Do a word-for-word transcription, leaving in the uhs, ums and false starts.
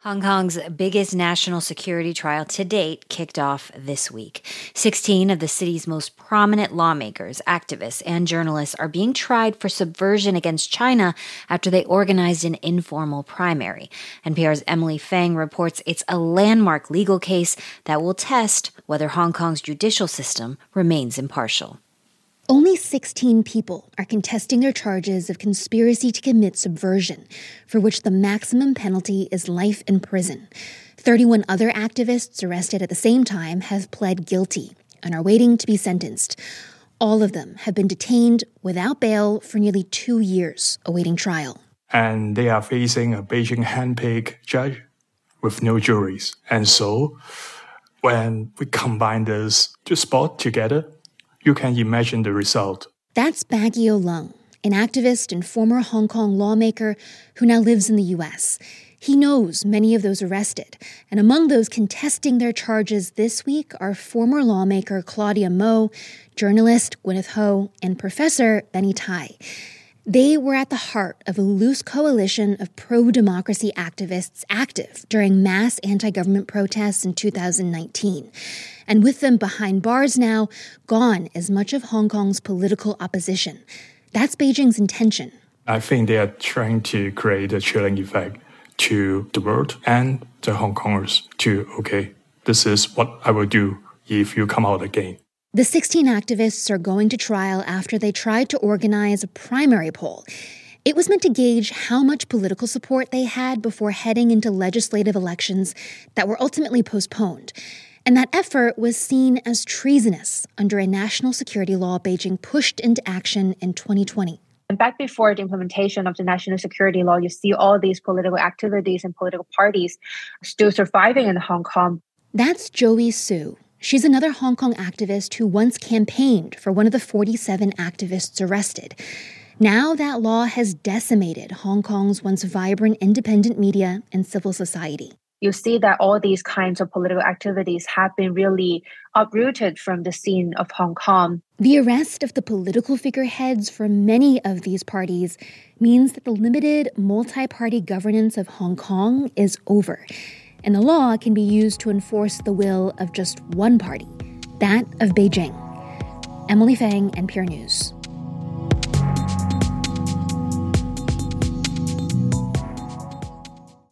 Hong Kong's biggest national security trial to date kicked off this week. sixteen of the city's most prominent lawmakers, activists, and journalists are being tried for subversion against China after they organized an informal primary. N P R's Emily Feng reports it's a landmark legal case that will test whether Hong Kong's judicial system remains impartial. Only sixteen people are contesting their charges of conspiracy to commit subversion, for which the maximum penalty is life in prison. thirty-one other activists arrested at the same time have pled guilty and are waiting to be sentenced. All of them have been detained without bail for nearly two years, awaiting trial. And they are facing a Beijing handpicked judge with no juries. And so, when we combine this two spots together, you can imagine the result. That's Baguio Lung, an activist and former Hong Kong lawmaker who now lives in the U S. He knows many of those arrested, and among those contesting their charges this week are former lawmaker Claudia Mo, journalist Gwyneth Ho, and Professor Benny Tai. They were at the heart of a loose coalition of pro-democracy activists active during mass anti-government protests in two thousand nineteen. And with them behind bars now, gone is much of Hong Kong's political opposition. That's Beijing's intention. I think they are trying to create a chilling effect to the world and the Hong Kongers to, okay, this is what I will do if you come out again. The sixteen activists are going to trial after they tried to organize a primary poll. It was meant to gauge how much political support they had before heading into legislative elections that were ultimately postponed. And that effort was seen as treasonous under a national security law Beijing pushed into action in twenty twenty. And back before the implementation of the national security law, you see all these political activities and political parties still surviving in Hong Kong. That's Joey Su. She's another Hong Kong activist who once campaigned for one of the forty-seven activists arrested. Now that law has decimated Hong Kong's once vibrant independent media and civil society. You see that all these kinds of political activities have been really uprooted from the scene of Hong Kong. The arrest of the political figureheads for many of these parties means that the limited multi-party governance of Hong Kong is over, and the law can be used to enforce the will of just one party, that of Beijing. Emily Feng, N P R News.